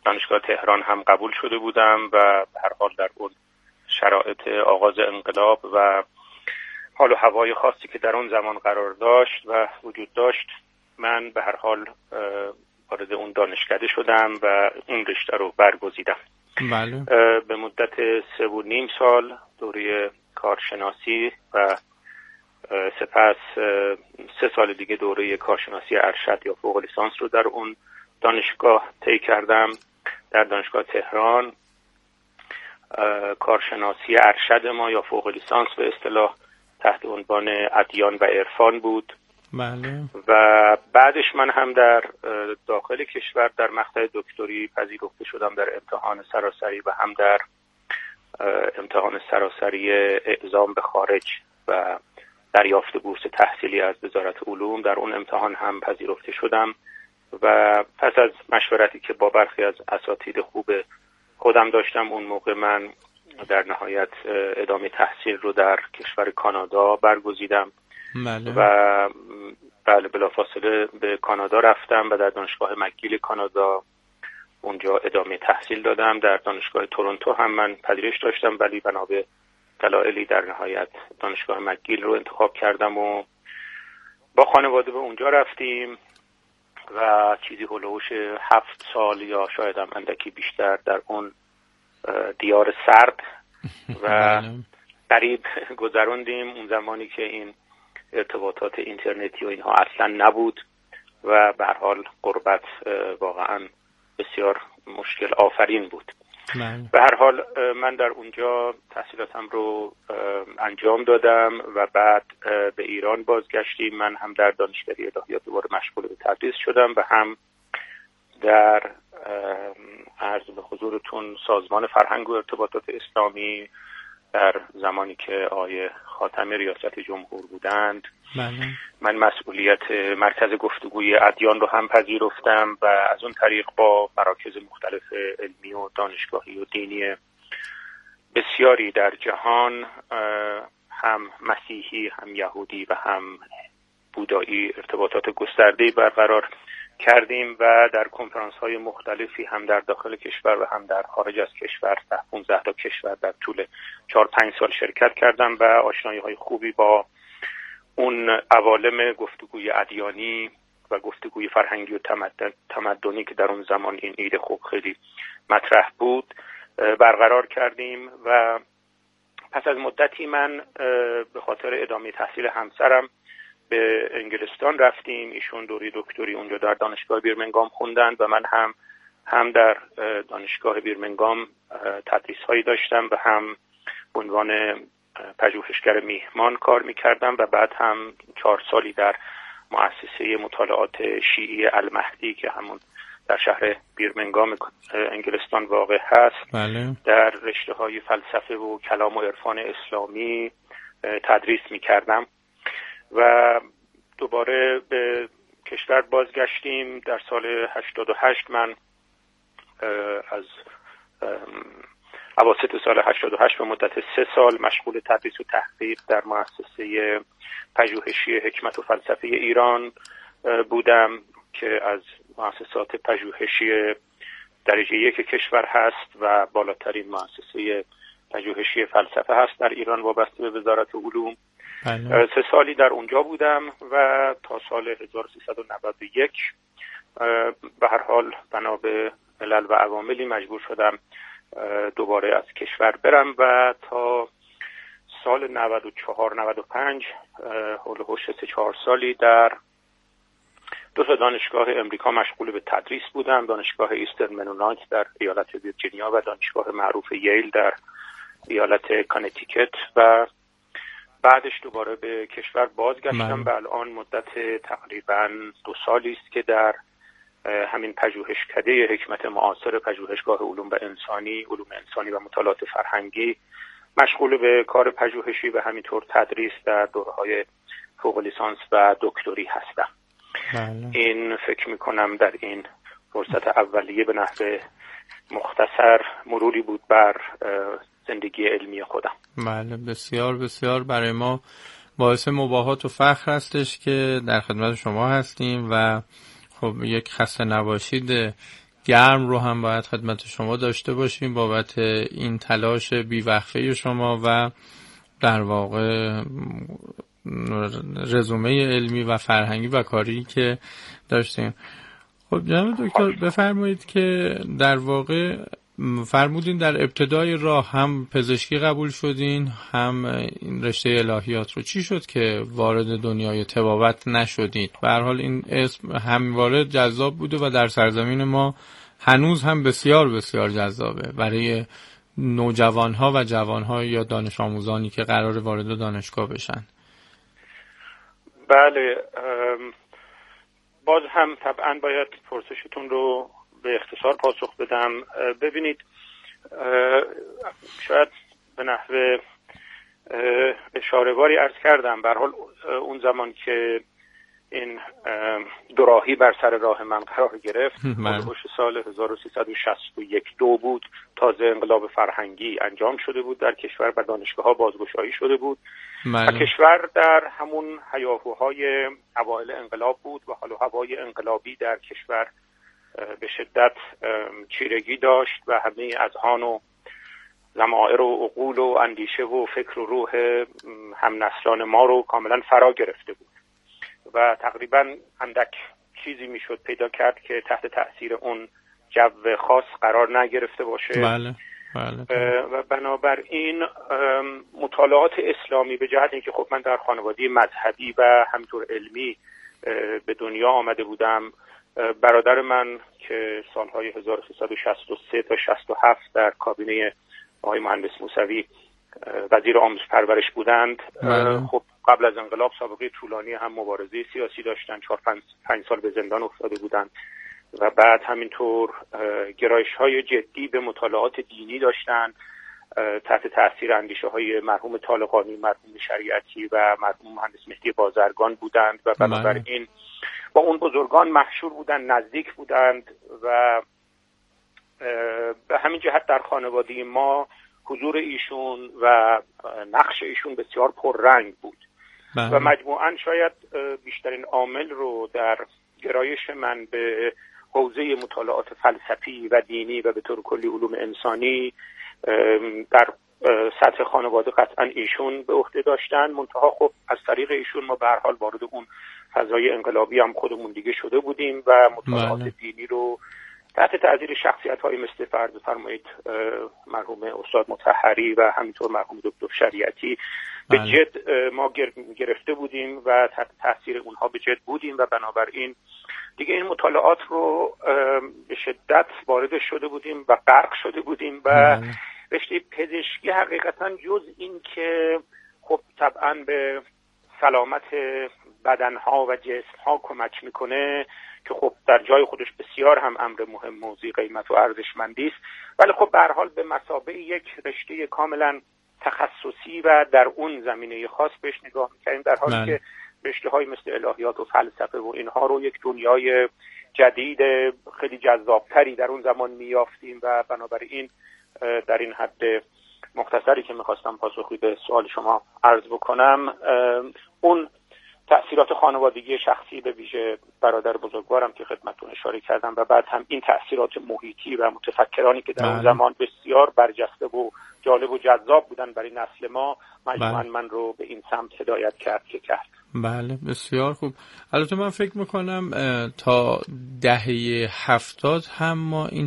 دانشگاه تهران هم قبول شده بودم و به هر حال در اون شرایط آغاز انقلاب و حال و هوای خاصی که در اون زمان قرار داشت و وجود داشت، من به هر حال وارد اون دانشکده شدم و اون رشته رو برگزیدم. بله. به مدت 3.5 سال دوره کارشناسی و سپس 3 سال دیگه دوره کارشناسی ارشد یا فوق لیسانس رو در اون دانشگاه طی کردم. در دانشگاه تهران کارشناسی ارشد ما یا فوق لیسانس به اصطلاح تحت عنوان ادیان و عرفان بود. بله. و بعدش من هم در داخل کشور در مقطع دکتری پذیرفته شدم در امتحان سراسری و هم در امتحان سراسری اعزام به خارج و دریافت بورس تحصیلی از وزارت علوم. در اون امتحان هم پذیرفته شدم و پس از مشورتی که با برخی از اساتید خوب خودم داشتم، اون موقع من در نهایت ادامه تحصیل رو در کشور کانادا برگزیدم. بله. و بله بلافاصله به کانادا رفتم و در دانشگاه مکگیل کانادا اونجا ادامه تحصیل دادم. در دانشگاه تورنتو هم من پذیرش داشتم ولی بنا به دلایلی در نهایت دانشگاه مکگیل رو انتخاب کردم و با خانواده به اونجا رفتیم و چیزی هلوش 7 سال یا شاید هم اندکی بیشتر در اون دیار سرد و غریب گذروندیم. اون زمانی که این ارتباطات اینترنتی و اینها اصلا نبود و به هر حال غربت واقعا بسیار مشکل آفرین بود. به هر حال من در اونجا تحصیلاتم رو انجام دادم و بعد به ایران بازگشتیم. من هم در دانشکده الهیات دوباره مشغول به تدریس شدم و هم در عرض به حضورتون سازمان فرهنگ و ارتباطات اسلامی در زمانی که آقای خاتمی ریاست جمهور بودند من مسئولیت مرکز گفتگوی ادیان رو هم پذیرفتم و از اون طریق با مراکز مختلف علمی و دانشگاهی و دینی بسیاری در جهان، هم مسیحی هم یهودی و هم بودایی، ارتباطات گسترده‌ای برقرار کردیم و در کنفرانس های مختلفی هم در داخل کشور و هم در خارج از کشور 15 تا کشور در طول 4-5 سال شرکت کردم و آشنایی های خوبی با اون عوالم گفتگوی ادیانی و گفتگوی فرهنگی و تمدنی که در اون زمان این ایده خوب خیلی مطرح بود برقرار کردیم. و پس از مدتی من به خاطر ادامه تحصیل همسرم به انگلستان رفتیم. ایشون دوره دکتری اونجا در دانشگاه بیرمنگام خوندند و من هم در دانشگاه بیرمنگام تدریس هایی داشتم و هم به عنوان پژوهشگر میهمان کار میکردم و بعد هم 4 سالی در مؤسسه مطالعات شیعی المهدی که همون در شهر بیرمنگام انگلستان واقع هست در رشته های فلسفه و کلام و عرفان اسلامی تدریس میکردم و دوباره به کشور بازگشتیم. در سال 88 من از اواسط سال 88 به مدت 3 سال مشغول تدریس و تحقیق در مؤسسه پژوهشی حکمت و فلسفه ایران بودم که از مؤسسات پژوهشی درجه 1 کشور هست و بالاترین مؤسسه پژوهشی فلسفه هست در ایران وابسته به وزارت علوم. 3 سالی در اونجا بودم و تا سال 1391 به هر حال بنا به علل و عواملی مجبور شدم دوباره از کشور برم و تا سال 94-95 هولوش 3-4 سالی در 2 دانشگاه امریکا مشغول به تدریس بودم. دانشگاه ایسترن منونایت در ایالت ویرجینیا و دانشگاه معروف ییل در ایالت کانتیکت و بعدش دوباره به کشور بازگشتم و الان مدت تقریبا 2 سالی است که در همین پژوهشکده حکمت معاصر پژوهشگاه علوم انسانی و مطالعات فرهنگی مشغول به کار پژوهشی و همینطور تدریس در دوره‌های فوق لیسانس و دکتری هستم. این فکر می‌کنم در این فرصت اولیه به نحو مختصر مروری بود بر زندگی علمی خودم. بله، بسیار بسیار برای ما باعث مباهات و فخر هستش که در خدمت شما هستیم و خب یک خسته نباشید گرم رو هم باید خدمت شما داشته باشیم بابت این تلاش بیوقفه شما و در واقع رزومه علمی و فرهنگی و کاری که داشتیم. خب جناب دکتر بفرمایید که در واقع فرمودین در ابتدای راه هم پزشکی قبول شدین هم این رشته الهیات رو. چی شد که وارد دنیای طبابت نشدید؟ به هر حال این اسم همواره جذاب بوده و در سرزمین ما هنوز هم بسیار بسیار جذابه برای نوجوانها و جوانها یا دانش آموزانی که قرار وارد دانشگاه بشن. بله، باز هم طبعا باید پرسشتون رو به اختصار پاسخ بدم. ببینید، شاید به نحو اشاره‌واری عرض کردم، به هر حال اون زمان که این دوراهی بر سر راه من قرار گرفت هولوش سال 1361 بود. تازه انقلاب فرهنگی انجام شده بود در کشور و دانشگاه‌ها بازگشایی شده بود و کشور در همون هیاهوهای اوایل انقلاب بود و حال و هوای انقلابی در کشور به شدت چیرگی داشت و همه اذهان و ضمائر و عقول و اندیشه و فکر و روح هم نسلان ما رو کاملا فرا گرفته بود و تقریبا اندک چیزی میشد پیدا کرد که تحت تأثیر اون جو خاص قرار نگرفته باشه. بله. و بنابراین مطالعات اسلامی به جهت اینکه خب من در خانواده مذهبی و همینطور علمی به دنیا آمده بودم، برادر من که سالهای 1363 تا 67 در کابینه آقای مهندس موسوی وزیر آموزش پرورش بودند، خب قبل از انقلاب سابقه طولانی هم مبارزه سیاسی داشتن، 4-5 سال به زندان افتاده بودند و بعد همینطور گرایش‌های جدی به مطالعات دینی داشتن تحت تأثیر اندیشه‌های مرحوم طالقانی، مرحوم شریعتی و مرحوم مهندس مهدی بازرگان بودند و بنابراین با اون بزرگان محشور بودند، نزدیک بودند و به همین جهت در خانواده ما حضور ایشون و نقش ایشون بسیار پررنگ بود و مجموعاً شاید بیشترین عامل رو در گرایش من به حوزه مطالعات فلسفی و دینی و به طور کلی علوم انسانی در سطح خانواده قطعاً ایشون به عهده داشتن. منتها خب از طریق ایشون ما به هر حال وارد اون فضای انقلابی هم خودمون دیگه شده بودیم و مطالعات دینی رو تحت تأثیر شخصیت‌های مثل فرض فرمایید مرحوم استاد مطهری و همینطور مرحوم دکتر شریعتی به جد ما گرفته بودیم و تحت تأثیر اونها به جد بودیم و بنابراین دیگه این مطالعات رو به شدت وارد شده بودیم و غرق شده بودیم و رشته پزشکی حقیقتا جز این که خب طبعا به سلامت بدنها و جسمها کمک میکنه که خب در جای خودش بسیار هم امر مهم و ذی قیمت و ارزشمندی است، ولی خب به هر حال به مثابه یک رشته کاملا تخصصی و در اون زمینه خاص بهش نگاه میکنیم، در حالی که رشته‌های مثل الهیات و فلسفه و اینها رو یک دنیای جدید خیلی جذابتری در اون زمان میافتیم و بنابراین در این حد مختصری که میخواستم پاسخی به سوال شما عرض بکنم، اون تأثیرات خانوادگی شخصی به ویژه برادر بزرگوارم که خدمتتون اشاره کردم و بعد هم این تأثیرات محیطی و متفکرانی که در اون زمان بسیار برجسته و جالب و جذاب بودن برای نسل ما مجموعاً من رو به این سمت هدایت کرد. بله بسیار خوب. البته من فکر میکنم تا دهه 70 هم ما این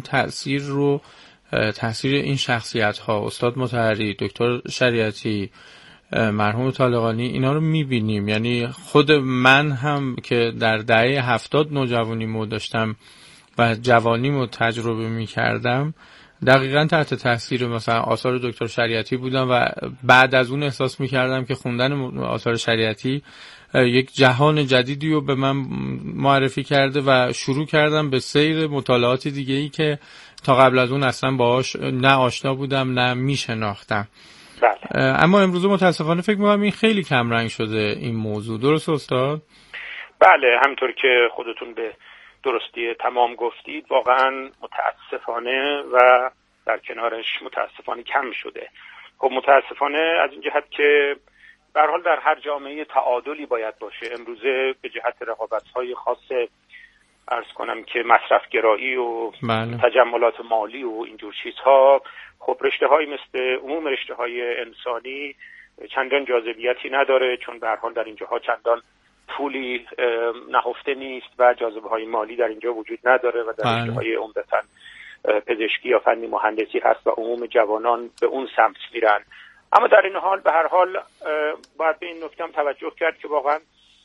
تأثیر این شخصیت ها، استاد مطهری، دکتر شریعتی، مرحوم طالقانی، اینا رو میبینیم. یعنی خود من هم که در دهه 70 نوجوانیمو داشتم و جوانیمو تجربه میکردم دقیقاً تحت تاثیر مثلا آثار دکتر شریعتی بودم و بعد از اون احساس میکردم که خوندن آثار شریعتی یک جهان جدیدی رو به من معرفی کرده و شروع کردم به سیر مطالعات دیگه‌ای که تا قبل از اون اصلا باهاش نه آشنا بودم نه میشناختم. اما امروز متاسفانه فکر می‌کنم این خیلی کم رنگ شده این موضوع. درست استاد؟ بله، همونطور که خودتون به درستی تمام گفتید واقعا متاسفانه و در کنارش متاسفانه کم شده. خب متاسفانه از این جهت که به هر حال در هر جامعه تعادلی باید باشه. امروزه به جهت رقابت‌های خاص عرض کنم که مصرفگرایی و بله. تجملات مالی و اینجور چیزها، خب رشته‌هایی مثل عموم رشته‌های انسانی چندان جاذبیتی نداره، چون به هر حال در اینجاها چندان پولی نهفته نیست و جاذبه‌های مالی در اینجا وجود نداره و در رشته‌های عمدتاً پزشکی یا فنی مهندسی هست و عموم جوانان به اون سمت میرن. اما در این حال به هر حال باید به این نکته هم توجه کرد که واقعا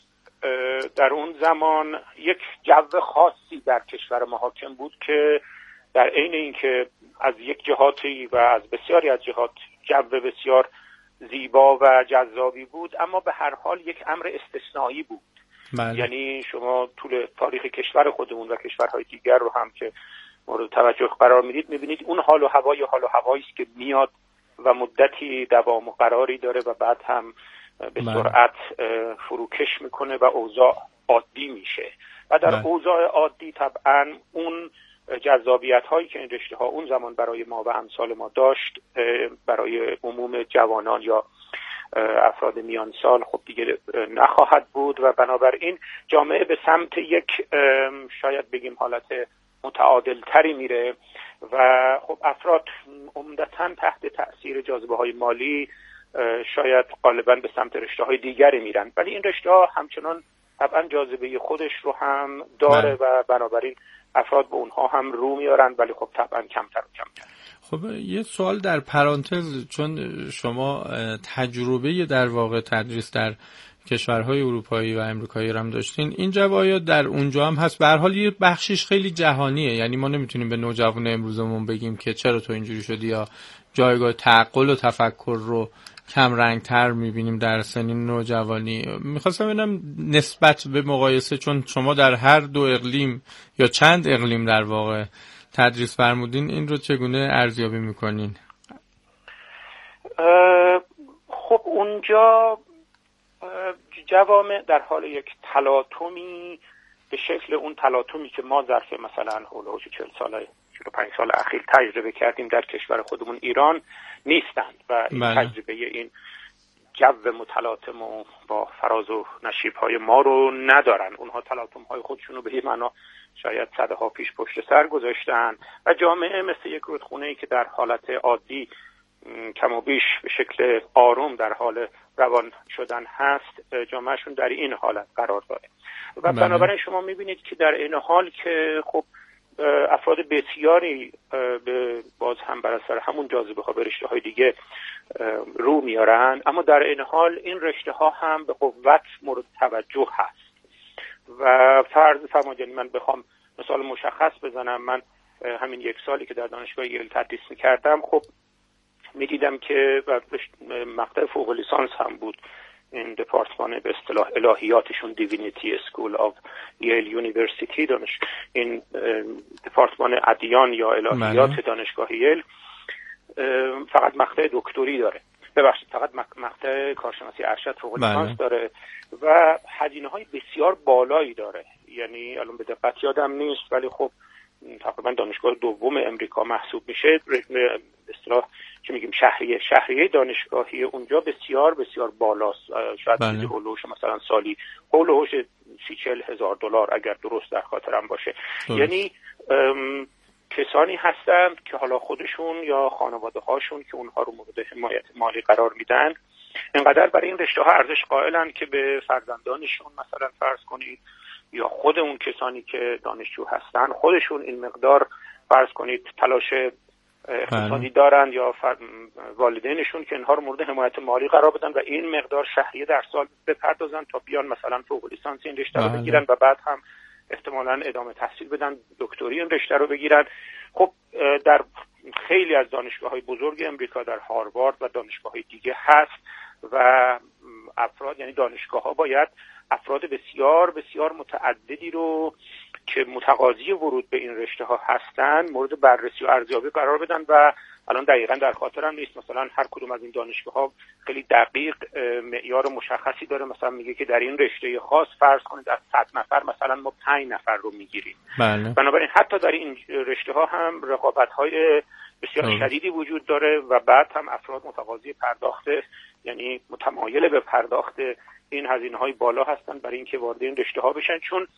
در اون زمان یک جو خاصی در کشور ما حاکم بود که در عین اینکه از یک جهاتی و از بسیاری از جهات جو بسیار زیبا و جذابی بود، اما به هر حال یک امر استثنایی بود. بله. یعنی شما طول تاریخ کشور خودمون و کشورهای دیگر رو هم که مورد توجه قرار میدید میبینید اون حال و هوایی است که میاد و مدتی دوام و قراری داره و بعد هم به سرعت فروکش میکنه و اوضاع عادی میشه و در اوضاع عادی طبعا اون جذابیت هایی که این رشته ها اون زمان برای ما و امثال ما داشت برای عموم جوانان یا افراد میان سال خب دیگه نخواهد بود و بنابراین جامعه به سمت یک شاید بگیم حالت متعادل تری میره و خب افراد عمدتاً تحت تأثیر جاذبه های مالی شاید غالباً به سمت رشته های دیگری میرن، ولی این رشته ها همچنان طبعا جاذبه خودش رو هم داره و بنابراین افراد به اونها هم رو میارن، ولی خب طبعا کمتر و کمتر. خب یه سوال در پرانتز، چون شما تجربه در واقع تدریس در کشورهای اروپایی و امریکایی هم داشتین، این جوایا در اونجا هم هست؟ به هر حال یه بخشش خیلی جهانیه، یعنی ما نمیتونیم به نوجوان امروزمون بگیم که چرا تو اینجوری شدی یا جایگاه تعقل و تفکر رو کم رنگتر میبینیم در سنین نوجوانی. میخواستم ببینم نسبت به مقایسه، چون شما در هر دو اقلیم یا چند اقلیم در واقع تدریس فرمودین، این رو چگونه ارزیابی میکنین؟ خب اونجا جوامع در حال یک تلاطمی به شکل اون تلاطمی که ما ظرف مثلا هولوش 40 سال 45 سال اخیر تجربه کردیم در کشور خودمون ایران نیستند و این تجربه این جو متلاطم و با فراز و نشیب‌های ما رو ندارن. اونها تلاطم‌های خودشون رو به یه معنا شاید صدها پیش پشت سر گذاشتن و جامعه مثل یک رودخونه‌ای که در حالت عادی کم و بیش به شکل آروم در حال روان شدن هست، جامعهشون در این حالت قرار داره و بنابراین شما میبینید که در این حال که خب افراد بسیاری به باز هم بر اثر همون جاذبه ها به رشته های دیگه رو میارن، اما در این حال این رشته ها هم به قوت مورد توجه هست و فرض فرمایید من بخوام مثال مشخص بزنم، من همین یک سالی که در دانشگاه ییل تدریس میکردم خب میدیدم که مقطع فوق لیسانس هم بود، این دپارتمان به اصطلاح الهیاتشون دیوینیتی اسکول آف ییل یونیورسیتی، این دپارتمان ادیان یا الهیات دانشگاه ییل فقط مقطع دکتری داره، ببخشید فقط مقطع کارشناسی ارشد فوق لیسانس داره و هزینه‌های بسیار بالایی داره. یعنی الان به دقت یادم نیست ولی خب تقریبا دانشگاه دوم امریکا محسوب میشه، به اصطلاح چه میگیم شهریه دانشگاهی اونجا بسیار بسیار بالاست، شاید هولوش مثلا سالی هولوش 30-40 هزار دلار اگر درست در خاطرم باشه. یعنی کسانی هستند که حالا خودشون یا خانواده هاشون که اونها رو مورد حمایت مالی قرار میدن اینقدر برای این رشته ها ارزش قائلن که به فرزندانشون مثلا فرض کنید یا خود اون کسانی که دانشجو هستن خودشون این مقدار فرض کنید تلاش اقتصادی دارن یا والدینشون که اینها رو مورد حمایت مالی قرار بدن و این مقدار شهریه در سال بپردازن تا بیان مثلا فوق لیسانس این رشته رو بگیرن و بعد هم احتمالاً ادامه تحصیل بدن، دکتری این رشته رو بگیرن. خب در خیلی از دانشگاه‌های بزرگ امریکا در هاروارد و دانشگاه‌های دیگه هست و افراد یعنی دانشگاه‌ها باید افراد بسیار بسیار متعددی رو که متقاضی ورود به این رشته ها هستن مورد بررسی و ارزیابی قرار بدن و الان دقیقاً در خاطرم نیست، مثلا هر کدوم از این دانشگاه ها خیلی دقیق معیار مشخصی داره، مثلا میگه که در این رشته خاص فرض کنید از 100 نفر مثلا ما 5 نفر رو میگیریم. بنابراین حتی در این رشته ها هم رقابت های بسیار شدیدی وجود داره و بعد هم افراد متقاضی پرداخت یعنی متمایل به پرداخت این هزینه‌های بالا هستن برای اینکه وارد این رشته ها بشن، چون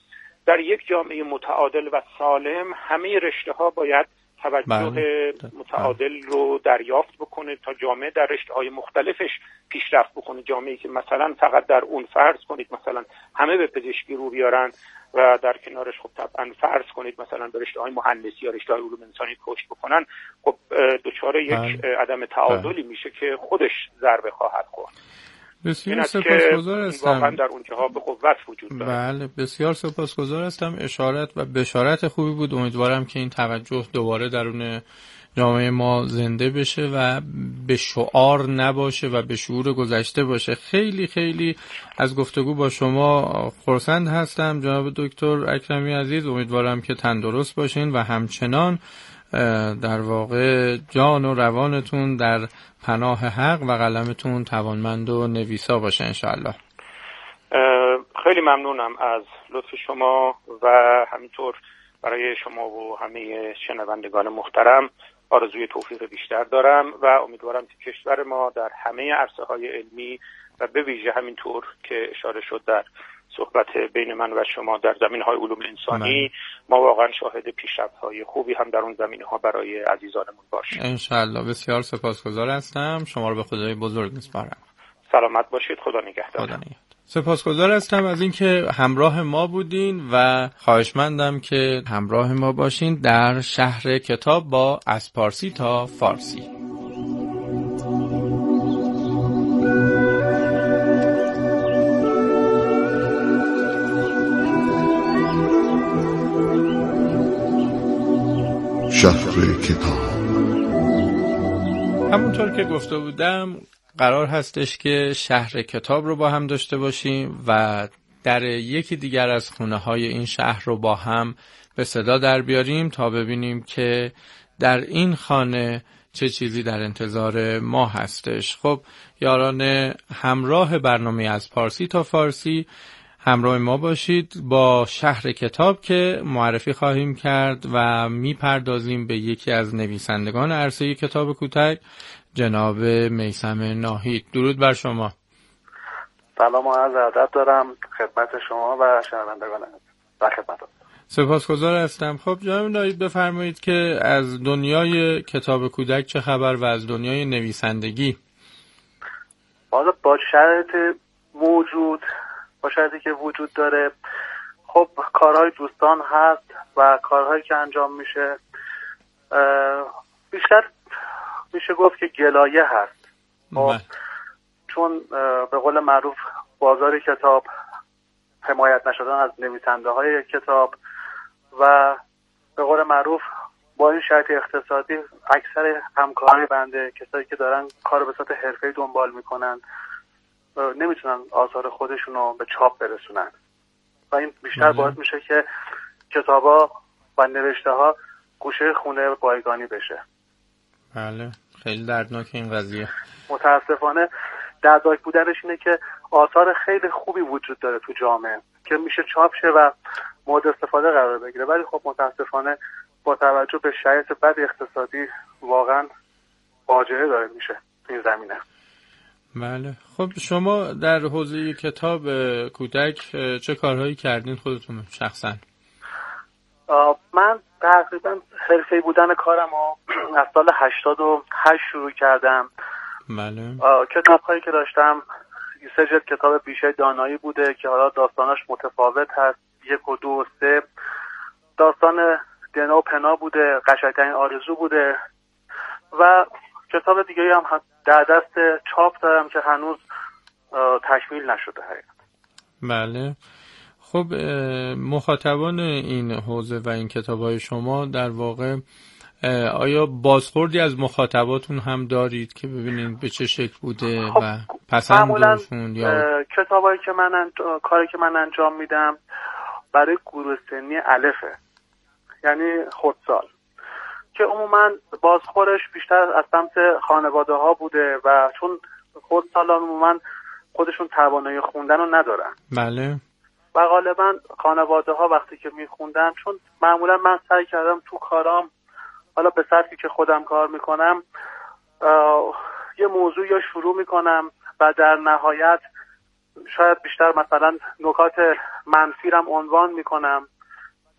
در یک جامعه متعادل و سالم همه رشته‌ها باید توجه متعادل رو دریافت بکنه تا جامعه در رشته‌های مختلفش پیشرفت بکنه. جامعه‌ای که مثلا فقط در اون فرض کنید مثلا همه به پزشکی رو بیارن و در کنارش خب طبعا فرض کنید مثلا به رشته‌های مهندسی یا رشته‌های علوم انسانی کشت بکنن، خب دچار یک عدم تعادلی میشه که خودش ضربه خواهد خورد. بسیار سپاسگزار هستم. واقعا در اونجاها به قوت وجود داره. بله بسیار سپاسگزار هستم. اشارت و بشارت خوبی بود. امیدوارم که این توجه دوباره درون جامعه ما زنده بشه و به شعار نباشه و به شعور گذشته باشه. خیلی خیلی از گفتگو با شما خرسند هستم جناب دکتر اکرمی عزیز. امیدوارم که تندرست باشین و همچنان در واقع جان و روانتون در پناه حق و قلمتون توانمند و نویسا باشه انشاءالله. خیلی ممنونم از لطف شما و همینطور برای شما و همه شنوندگان محترم آرزوی توفیق بیشتر دارم و امیدوارم که کشور ما در همه عرصه‌های علمی و به ویژه همینطور که اشاره شد در صحبت بین من و شما در زمینه‌های علوم انسانی ما واقعا شاهد پیشرفت‌های خوبی هم در اون زمینه‌ها برای عزیزانمون باشیم انشاءالله. بسیار سپاسگزار هستم. شما رو به خدای بزرگ میسپارم. سلامت باشید. خدا نگهدار. خدا نگهدار. سپاسگزار هستم از اینکه همراه ما بودین و خواهشمندم که همراه ما باشین در شهر کتاب با از پارسی تا فارسی. شهر کتاب. همونطور که گفته بودم قرار هستش که شهر کتاب رو با هم داشته باشیم و در یکی دیگر از خونه‌های این شهر رو با هم به صدا در بیاریم تا ببینیم که در این خانه چه چیزی در انتظار ما هستش. خب یاران همراه برنامه از پارسی تا فارسی همراه ما باشید با شهر کتاب که معرفی خواهیم کرد و میپردازیم به یکی از نویسندگان عرصه کتاب کوتاه جناب میثم ناهید. درود بر شما. سلام و عرض ادب دارم خدمت شما و شنوندگان و خدمتتون. سپاسگزار هستم. خب جناب ناهید بفرمایید که از دنیای کتاب کودک چه خبر و از دنیای نویسندگی؟ با شرایطی که وجود داره خب کارهای دوستان هست و کارهایی که انجام میشه بیشتر میشه گفت که گلایه هست چون به قول معروف بازار کتاب، حمایت نشدن از نویسنده های کتاب و به قول معروف با این شرایط اقتصادی اکثر همکارای بنده کسایی که دارن کار به صورت حرفه‌ای دنبال میکنن نمیتونن آثار خودشون رو به چاپ برسونن و این بیشتر باعث میشه که کتابا و نوشته ها گوشه خونه بایگانی بشه. بله خیلی دردناک این قضیه. متاسفانه دردناک بودنش اینه که آثار خیلی خوبی وجود داره تو جامعه که میشه چاپ شه و مورد استفاده قرار بگیره، ولی خب متاسفانه با توجه به شرایط بد اقتصادی واقعا فاجعه داره میشه تو این زمینه. بله خب شما در حوزه کتاب کودک چه کارهایی کردین خودتون شخصا؟ من تقریبا حرفه‌ای بودن کارمو از سال 88 شروع کردم. بله. کتاب‌هایی که داشتم 3 جلد کتاب بیشه دانایی بوده که حالا داستاناش متفاوت هست، 1 و 2 و 3 داستان دنا و پنا بوده، قشنگترین آرزو بوده و کتاب دیگه هم در دست چاپ دارم که هنوز تکمیل نشده حقیقت. بله خب مخاطبان این حوزه و این کتاب‌های شما در واقع آیا بازخوردی از مخاطباتون هم دارید که ببینید به چه شکل بوده خب و پسندشون یا کتابایی که کاری که من انجام میدم برای گروه سنی الفه، یعنی خردسال، که عموما بازخورش بیشتر از سمت خانواده ها بوده و چون خردسالان عموما خودشون توانایی خوندن رو ندارن. بله. و غالبا خانواده ها وقتی که میخوندن، چون معمولا من سعی کردم تو کارام حالا به سطحی که خودم کار میکنم یه موضوع یا شروع میکنم و در نهایت شاید بیشتر مثلا نکات منفی رم عنوان میکنم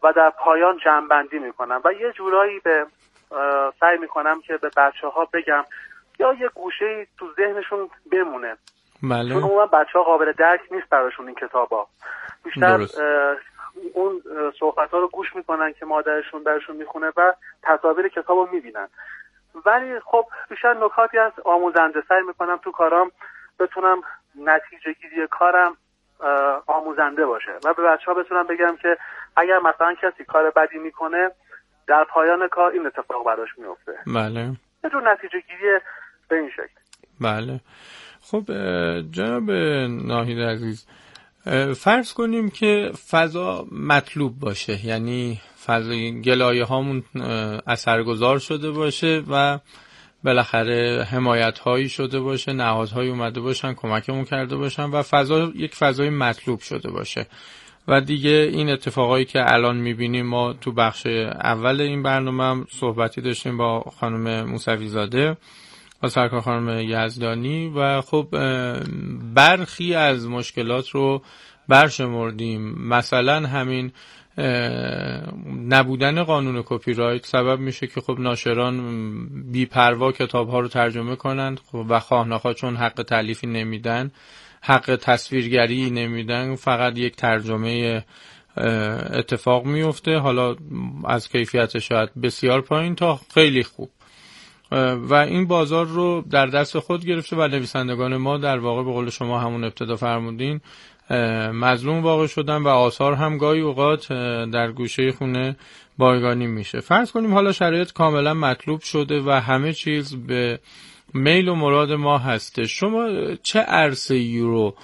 و در پایان جمع‌بندی میکنم و یه جورایی سعی میکنم که به بچه‌ها بگم یا یه گوشه‌ای تو ذهنشون بمونه. بله. چون عموما بچه‌ها قابل درک نیست براشون این کتابا. بیشتر اون صحبت‌ها رو گوش میکنن که مادرشون براشون میخونه و تصاویر کتابو میبینن. ولی خب بیشتر نکاتی از آموزنده سعی میکنم تو کارام بتونم نتیجه گیری کارم آموزنده باشه و به بچه‌ها بتونم بگم که اگر مثلا کسی کار بدی میکنه در پایان کار این اتفاق براش میفته. بله. یه جور نتیجه گیری به این شکل. بله. خب جناب ناهید عزیز، فرض کنیم که فضا مطلوب باشه، یعنی فضای گلایه هامون اثرگذار شده باشه و بالاخره حمایت هایی شده باشه، نهادهایی اومده باشن کمکمون کرده باشن و فضا یک فضای مطلوب شده باشه و دیگه این اتفاقایی که الان میبینیم، ما تو بخش اول این برنامه هم صحبتی داشتیم با خانم موسوی زاده و سرکار خانم یزدانی و خب برخی از مشکلات رو برشمردیم. مثلا همین نبودن قانون کپی رایت سبب میشه که خب ناشران بی‌پروا کتاب‌ها رو ترجمه کنند و خواه نخواه چون حق تألیفی نمیدن، حق تصویرگری نمیدن، فقط یک ترجمه اتفاق میفته، حالا از کیفیت شاید بسیار پایین تا خیلی خوب، و این بازار رو در دست خود گرفته و نویسندگان ما در واقع به قول شما همون ابتدا فرمودین مظلوم واقع شدن و آثار هم گاهی اوقات در گوشه خونه بایگانی میشه. فرض کنیم حالا شرایط کاملا مطلوب شده و همه چیز به میل و مراد ما هسته، شما چه عرصه‌ای رو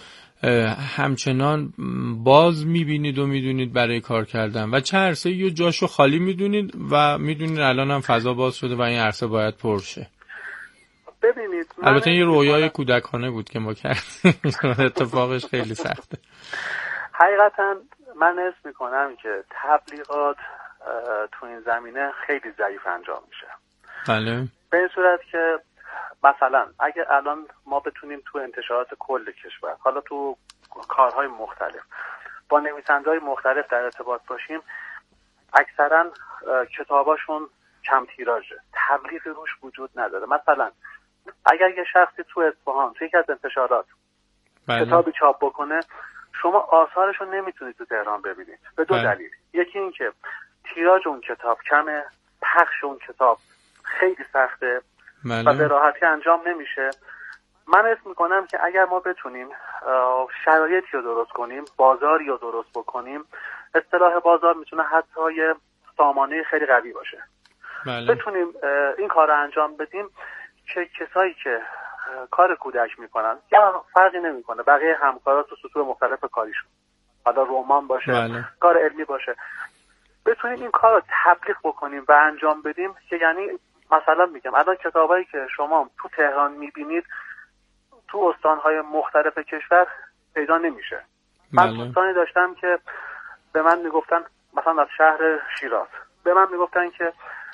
همچنان باز میبینید و میدونید برای کار کردن و چه عرصه‌ای رو جاشو خالی میدونید و میدونید الان هم فضا باز شده و این عرصه باید پر شه؟ ببینید، البته یه رویای کودکانه بود که ما کردیم، اتفاقش خیلی سخته. حقیقتا من حس میکنم که تبلیغات تو این زمینه خیلی ضعیف انجام میشه. بله. به این صورت که مثلا اگه الان ما بتونیم تو انتشارات کل کشور، حالا تو کارهای مختلف با نویسنده‌های مختلف در ارتباط باشیم، اکثرا کتاباشون کم تیراژه، تبلیغ روش وجود نداره. مثلا اگر یه شخصی تو اصفهان تو یکی از انتشارات کتابی چاپ بکنه، شما آثارش رو نمیتونید تو تهران ببینید به دو دلیل. یکی این که تیراژ اون کتاب کمه، پخش اون کتاب خیلی سخته و به راحتی انجام نمیشه. من حس میکنم که اگر ما بتونیم شرایطی رو درست کنیم، بازاری رو درست بکنیم، اصطلاح بازار میتونه حتی یه سامانه خیلی قوی باشه. بتونیم این کار رو انجام بدیم که کسایی که کار کودک میکنن یا فرقی نمیکنه بقیه همکارا تو سطوح مختلف کاریشون، حالا رمان باشه کار علمی باشه، بتونیم این کار رو تبلیغ بکنیم و انجام بدیم که یعنی مثلا میگم الان کتابایی که شما تو تهران میبینید تو استانهای مختلف کشور پیدا نمیشه. من دوستانی داشتم که به من میگفتن مثلا از شهر شیراز به من میگفتن که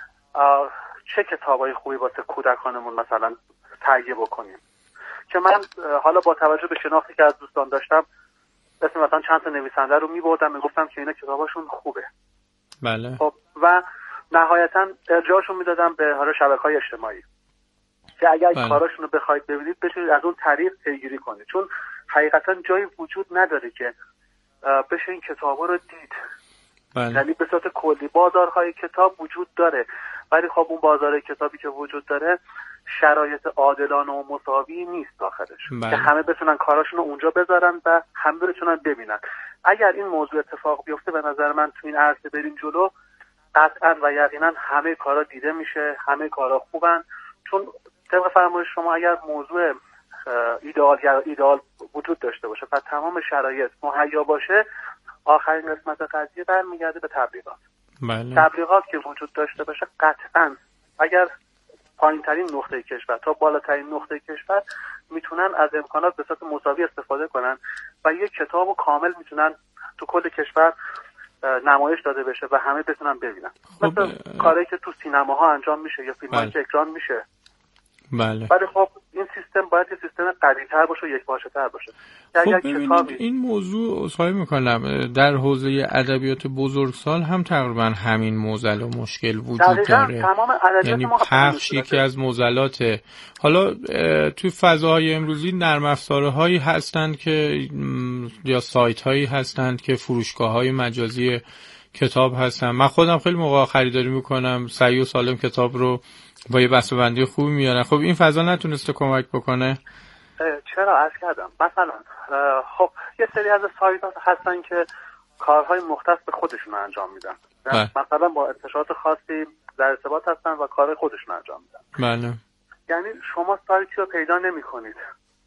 چه کتابای خوبی واسه کودکانمون مثلا تهیه بکنیم، که من حالا با توجه به شناختی که از دوستان داشتم اسم مثلا چند تا نویسنده رو میبردم میگفتم که اینا کتاباشون خوبه. بله. خب و نهایتا ارجاعشون میدادم به حالا شبکه‌های اجتماعی که اگر کاراشون رو بخواید ببینید بتونید از اون طریق پیگیری کنید، چون حقیقتا جایی وجود نداره که بشه این کتابا رو دید. یعنی به صورت کلی بازارهای کتاب وجود داره، ولی خب اون بازار کتابی که وجود داره شرایط عادلانه و مساوی نیست داخلش که همه بتونن کاراشون رو اونجا بذارن و همه بتونن ببینن. اگر این موضوع اتفاق بیفته به نظر من تو این عرصه بریم جلو، قطعا و یقینا همه کارا دیده میشه، همه کارا خوبن، چون طبق فرمایش شما اگر موضوع ایدئال وجود داشته باشه و تمام شرایط مهیا باشه، آخرین قسمت قضیه برمیگرده به تبلیغات. بله. تبلیغات که وجود داشته باشه قطعا اگر پایین‌ترین نقطه کشور تا بالاترین نقطه کشور میتونن از امکانات به صورت مساوی استفاده کنن و یک کتابو کامل میتونن تو کل کشور نمایش داده بشه و همه بتونن ببینن. مثل کاری که تو سینماها انجام میشه یا فیلمایی که اکران میشه. بله. ولی خب این سیستم باید یه سیستم قوی‌تر باشه و یکپارچه‌تر باشه. خب ببینید این موضوع اصحایی میکنم در حوزه ادبیات بزرگسال هم تقریبا همین معضل و مشکل وجود داره. یعنی پخش یکی از معضلاته. حالا توی فضاهای امروزی نرم افزارهایی هستند که یا سایت هایی هستند که فروشگاه های مجازی کتاب هستن. من خودم خیلی موقع خریداری میکنم، صحیح و سالم کتاب رو با یه بسته‌بندی خوبی میارن. خب این فضا نتونسته کمک بکنه؟ چرا عرض کردم مثلا خب یه سری از سایت ها هستن که کارهای مختص به خودشون انجام میدن، مثلا با انتشارات خاصی در ارتباط هستن و کار خودشون انجام میدن. بله. یعنی شما سایتی رو پیدا نمی کنید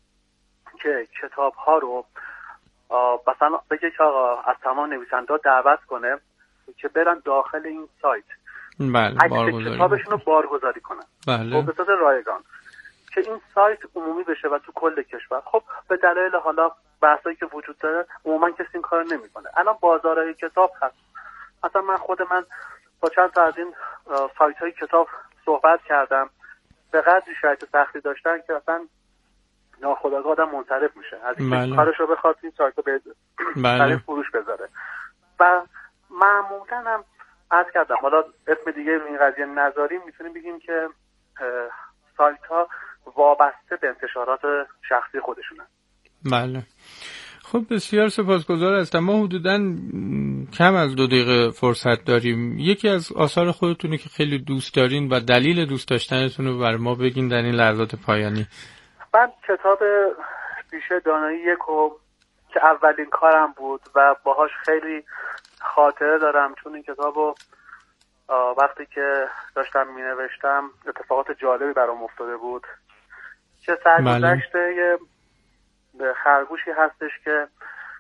که کتاب ها رو مثلا بگه که آقا از تمام نویسنده دعوت کنه که برن داخل این سایت، بله، کتابشون رو بارگذاری کنن. بله. به صورت رایگان که این سایت عمومی بشه و تو کل کشور. خب به دلایل حالا بحثایی که وجود داره عموما کسی این کارو نمیکنه. الان بازارهای کتاب هست، مثلا من با چند تا از این سایت‌های کتاب صحبت کردم، به قدری شرایط سختی داشتن که اصلا ناخودآگاه آدم منصرف میشه از این کارش رو بخواد این سایت‌ها برای فروش بذاره. و معمولاً هم عرض کردم حالا اسم دیگه این قضیه نذاریم، میتونیم بگیم که سایت‌ها وابسته به انتشارات شخصی خودشونن. بله. خب بسیار سپاسگزار هستم. ما حدوداً کم از 2 دقیقه فرصت داریم. یکی از آثار خودتونه که خیلی دوست دارین و دلیل دوست داشتنتون رو بر ما بگین در این لحظات پایانی. من کتاب بیشه دانایی یکو که اولین کارم بود و باهاش خیلی خاطره دارم، چون این کتابو وقتی که داشتم می نوشتم اتفاقات جالبی برام افتاده بود که سرگذشت یه خرگوشی هستش که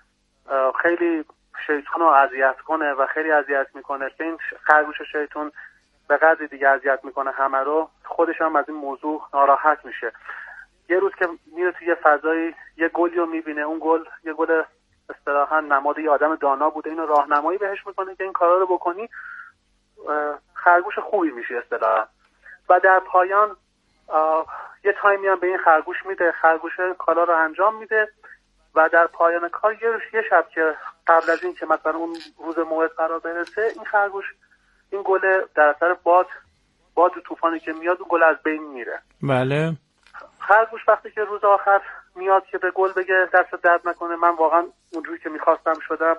خیلی شیطان رو اذیت کنه و خیلی اذیت میکنه که این خرگوش شیطان به قدری دیگه اذیت میکنه همه رو، خودش هم از این موضوع ناراحت میشه. یه روز که میره توی یه فضایی یه گلی رو میبینه، اون گل یه گل اصطلاحاً نماد یه آدم دانا بوده، اینو راهنمایی بهش میکنه که این کارا رو بکنی خرگوش خوبی میشه اصطلاحاً. و در پایان یه تایمی هم به این خرگوش میده، خرگوش کارا رو انجام میده و در پایان کار یه شب که قبل از این که مثلا اون روز موعد قرار برسه، این خرگوش این گل در اثر باد و طوفانی که میاد اون گل از بین میره. بله. خرگوش وقتی که روز آخر میاد که به گل بگه دست درد نکنه من واقعا اونجوری که میخواستم شدم،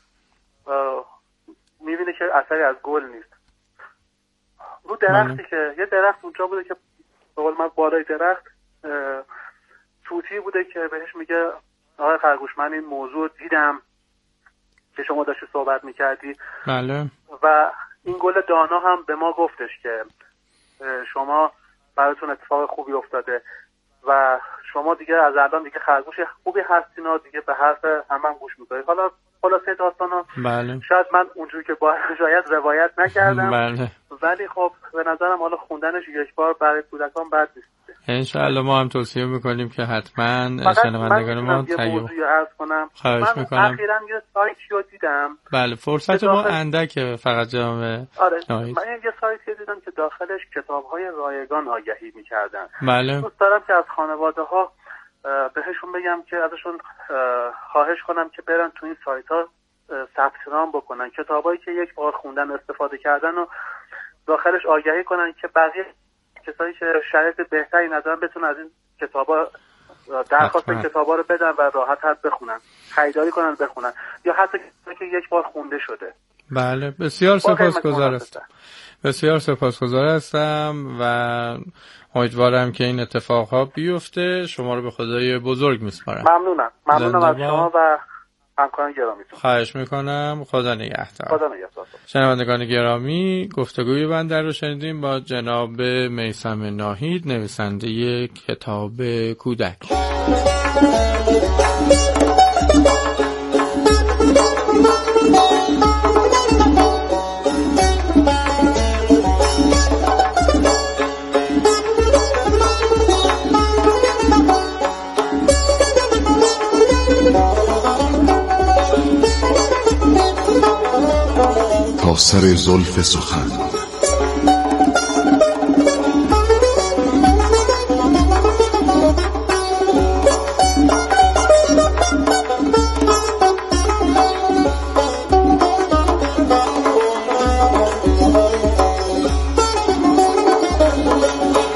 میبینه که اثری از گل نیست. رو درختی که یه درخت اونجا بوده که به قول من بالای درخت توتی بوده که بهش میگه آقای خرگوش من این موضوع دیدم که شما داشتی صحبت میکردی. بله. و این گل دانا هم به ما گفتش که شما براتون اتفاق خوبی افتاده و شما دیگه از الان دیگه خرگوش خوبی هستین و دیگه به حرف هم گوش میکنید. حالا خلاصه داستانا بله. شاید من اونجوری که باید روایت نکردم. بله. ولی خب به نظرم حالا خوندنش یک بار برای کودکان بد نیست. انشاءالله ما هم توصیه میکنیم که حتما شنوندگان ما تهیه کنم. خواهش میکنم. من اخیراً یه سایتی رو دیدم. بله فرصت ما اندکه فقط جناب. آره من یه سایتی دیدم که داخلش کتاب‌های رایگان آگهی می‌کردن. بله. دوست دارم که از خانواده‌ها بهشون بگم که ازشون خواهش کنم که برن تو این سایت‌ها ثبت نام بکنن، کتابایی که یک بار خوندن استفاده کردن و داخلش آگهی کنن که بقیه کسایی که شرایط بهتری ندارن بتونن از این کتابا درخواست کتابا رو بدن و راحت بخونن، خریداری کنن بخونن، یا حتی کتابی که یک بار خونده شده. بله بسیار سپاسگزار هستم. بسیار سپاسگزار هستم و امیدوارم که این اتفاقها بیفته. شما رو به خدای بزرگ میسپارم. ممنونم از شما و همکاران گرامیتون. خواهش میکنم. خدا نگهدار. خدا نگهدار. شنوندگان گرامی گفتگوی بنده رو شنیدیم با جناب میثم ناهید، نویسنده کتاب کودک. تا سر زلف سخن